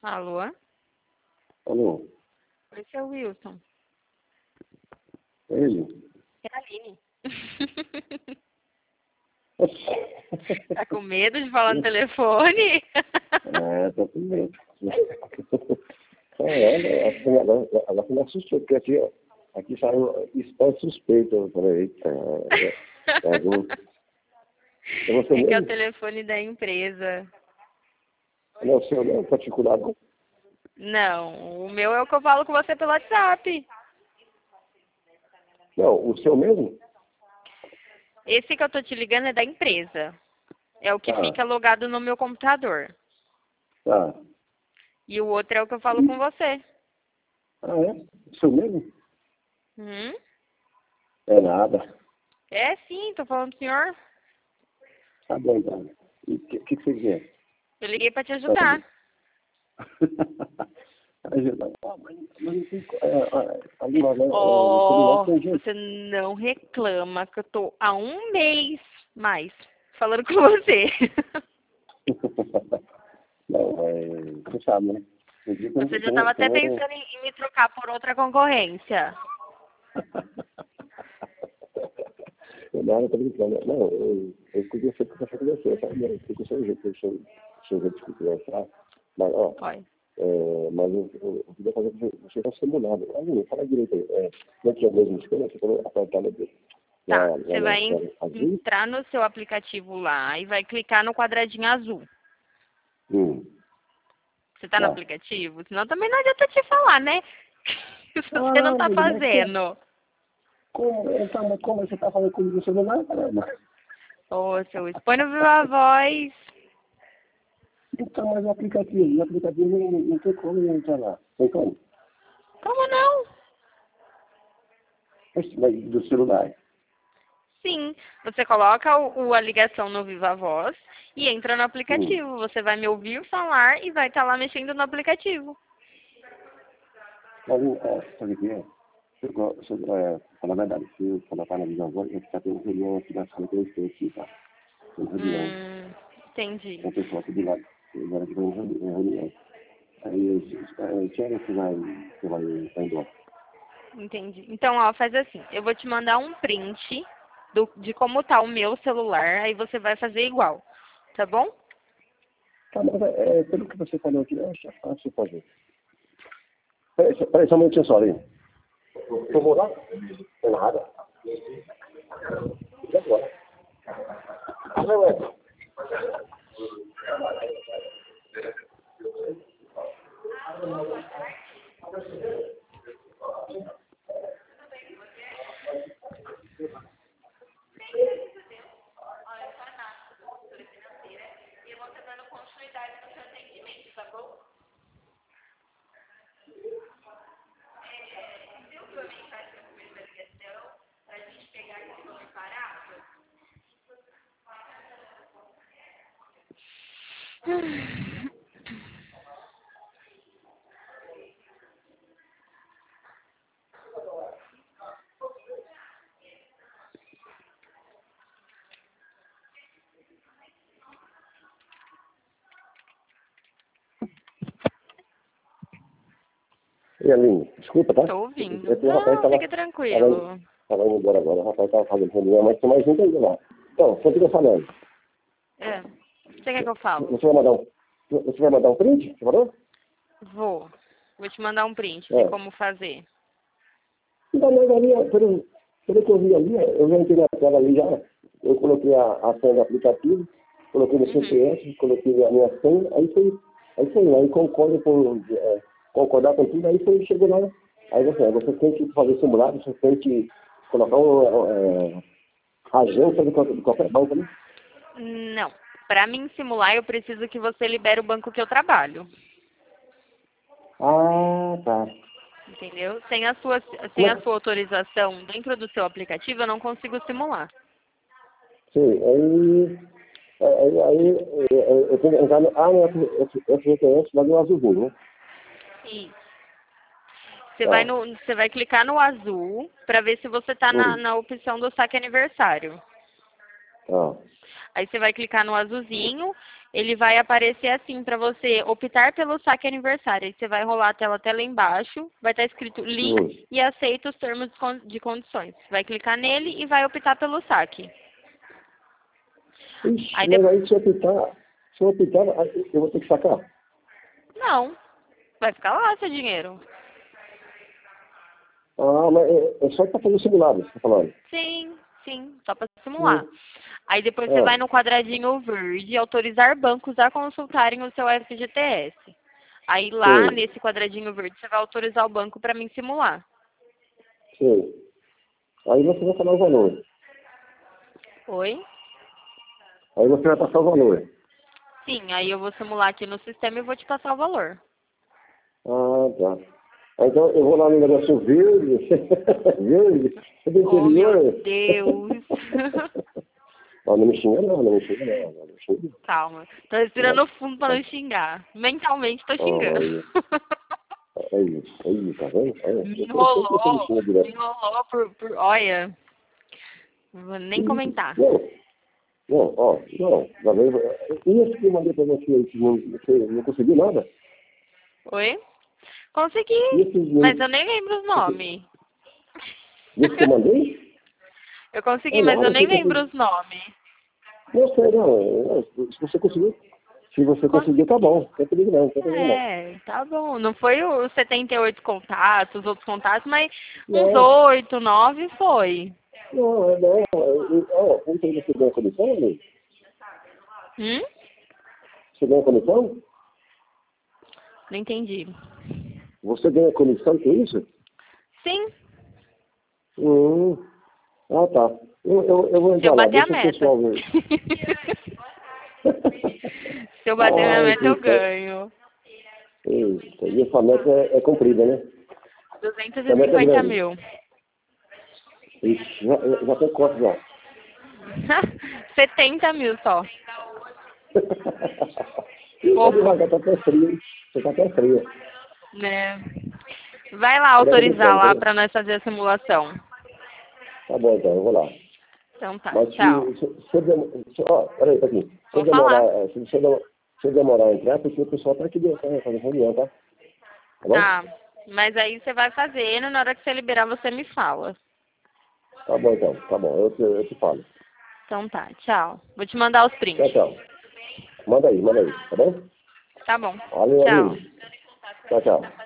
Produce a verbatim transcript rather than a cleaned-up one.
Alô? Alô? Oi, seu Wilson. Ele? É a Aline. Tá com medo de falar no telefone? É, tô com medo. Caramba, ela, ela me assustou, porque aqui, ó, aqui saiu spam suspeito. Eu falei, eita, é, é algum... É você É que é o mesmo? telefone da empresa. Não é o seu não, particular, não? Não, o meu é o que eu falo com você pelo WhatsApp. Não, o seu mesmo? Esse que eu tô te ligando é da empresa. É o que Tá, fica logado no meu computador. tá. E o outro é o que eu falo com você. Ah, é? O seu mesmo? Hum? É nada. É sim, tô falando do senhor. Tá bom, então. E o que, que, que você quer? Eu liguei pra te Tá bom. ajudar. Ajuda. Ah, mas, mas não tem... co- É, é, ali, mas, é, é, o celular Oh, tem jeito. você não reclama que eu tô há um mês mais falando com você. Não, é, você sabe, né? Um dia que eu Você já tenho, estava até tenho... pensando em, em me trocar por outra concorrência. Eu não era brincando. Não, eu, eu queria sempre conversar com você, sabe? Eu fico sem jeito, sem, sem jeito de conversar. Mas, ó, Olha. é, mas eu, eu, eu queria fazer que você fosse simulado. Aí, fala direito aí. É, não tinha mesmo escolha, você falou apertar na, Tá, na, você na, vai na en- azul? entrar no seu aplicativo lá e vai clicar no quadradinho azul. Hum, Você tá no tá. aplicativo? Senão também não adianta te falar, né? Se você não Ah, tá mas como, fazendo. como, então, mas como você tá falando comigo no celular, caramba? Ô, seu expõe no Viva Voz. Então, mas o aplicativo, o aplicativo não, não tem como entrar lá. Tem como? Como não? Esse daí do celular. Sim, você coloca o, o- a ligação no Viva Voz e entra no Hum. aplicativo. Você vai me ouvir falar e vai estar lá mexendo no aplicativo. Mas, é, sabe o que é? Se eu, se eu, é, falar a verdade, se eu colocar na visão agora, eu já tenho reunião aqui na sala que eu estou aqui, tá? Tem reunião. Hum, entendi. Com o pessoal aqui do lado. Agora aqui tem reunião. Aí, eu, que hora você vai, você vai estar embora? Entendi. Então, ó, faz assim. Eu vou te mandar um print do, de como tá o meu celular, aí você vai fazer igual. Tá bom? Tá, mas é, pelo que você falou aqui, é fácil fazer. Peraí, só- peraí, só um minutinho só, ali. Eu vou lá? Não é nada. E agora? Não é. E Aline, desculpa, tá? Tô ouvindo. Esse rapaz Não, estava fica tava, tranquilo. tava indo embora agora. O rapaz estava fazendo reunião, mas tem mais gente ainda lá. Então, você fica falando. É. Você quer que eu falo? Você vai mandar um, você vai mandar um print? Você falou? Vou. Vou te mandar um print de É. como fazer. Então, mas ali, pelo, pelo que eu vi ali, eu já entrei na tela ali já. Eu coloquei a, a senha do aplicativo, coloquei no Uhum. C P S, coloquei a minha senha, aí foi, aí foi, aí concorda com, é, concordar com tudo, aí foi, chegou lá. Aí você, você tem que fazer simulado, você tem que colocar um, é, agência de, qualquer- de qualquer banco, né? Não. Pra mim simular, eu preciso que você libere o banco que eu trabalho. Ah, tá. Entendeu? Sem a sua, sem Como a é? sua autorização dentro do seu aplicativo, eu não consigo simular. Sim, aí, aí, aí eu, eu tenho que entrar no, ah, no F G T S lá do azulzinho, né? Isso. Você vai, Tá. no, você vai clicar no azul para ver se você está na, Hum, na opção do saque aniversário. tá. Aí você vai clicar no azulzinho, ele vai aparecer assim para você optar pelo saque aniversário. Aí você vai rolar a tela até lá embaixo, vai estar escrito link Hum. e aceita os termos de con- de condições. Vai clicar nele e vai optar pelo saque. Ixi, Aí mas depois... aí se eu optar, se eu optar, aí eu vou ter que sacar. Não, vai ficar lá seu dinheiro. Ah, mas é, é só para fazer o simulado, você tá falando. Sim, sim, só para simular. Hum. Aí depois você vai Ah, no quadradinho verde, autorizar bancos a consultarem o seu F G T S. Aí lá sei, nesse quadradinho verde você vai autorizar o banco para mim simular. sei. Aí você vai falar o valor. Oi? Aí você vai passar o valor. Sim, aí eu vou simular aqui no sistema e vou te passar o valor. Ah, tá. Ah, então eu vou lá no negócio verde, verde, é do Oh, meu interior. Deus. Ah, não me xinga não, não me xinga não, não me xinga. Calma. Tô respirando fundo para não xingar. Mentalmente tô Oh, xingando. aí, aí, aí, tá vendo? Aí, Me eu tô sempre você me enrolou. xinga Me direto. enrolou por, por... Olha, não vou nem comentar. Não, não, ó, não, da vez, e esse que eu mandei pra você aí, que não, você não conseguiu nada? Oi? E Consegui, esse, mas e eu nem lembro os esse nomes. que eu mandei? Eu consegui, É mas eu nada, nem se lembro você, os nomes. não sei, não, não, se você conseguiu, se você conseguiu, tá bom, Consegui. não tem perigo não, não tem perigo não. É, tá bom. Não foi os setenta e oito contatos, os outros contatos, mas uns Não, oito, nove foi. não, é, não, é, ó, como que você ganha comissão, amigo? Hum? Você ganha comissão? Não entendi. Você ganha comissão, que é isso? Sim, Hum, ah, tá. Eu, eu, eu vou se eu entrar lá, bater a deixa o meta. pessoal ver. Se eu bater minha Ai, meta, eu que tá. ganho. Eita, e essa meta é, é comprida, né? duzentos A e meta é cinquenta grande. mil. Ixi, já, já tem quanto já? setenta mil só. Ih, tá Pouco, devagar, tá até frio, hein? Você tá até frio. né? Vai lá Será que eu autorizar lá entendo, né? pra nós fazer a simulação. Tá bom, então, eu vou lá. Então tá, Mas tchau. se, se, se eu demorar... Ó, peraí, tá aqui. Se eu Vou falar. demorar, se, se, eu demorar, se eu demorar a entrar, é porque o pessoal tá aqui dentro, né? Fazendo reunião, tá? Tá bom? Tá, mas aí você vai fazendo, na hora que você liberar você me fala. Tá bom, então. Tá bom, eu te, eu te falo. Então tá, tchau. Vou te mandar os Tchau, prints. tchau. Manda aí, manda aí, tá bom? Tá bom, Valeu, tchau. amigo. Tchau, tchau.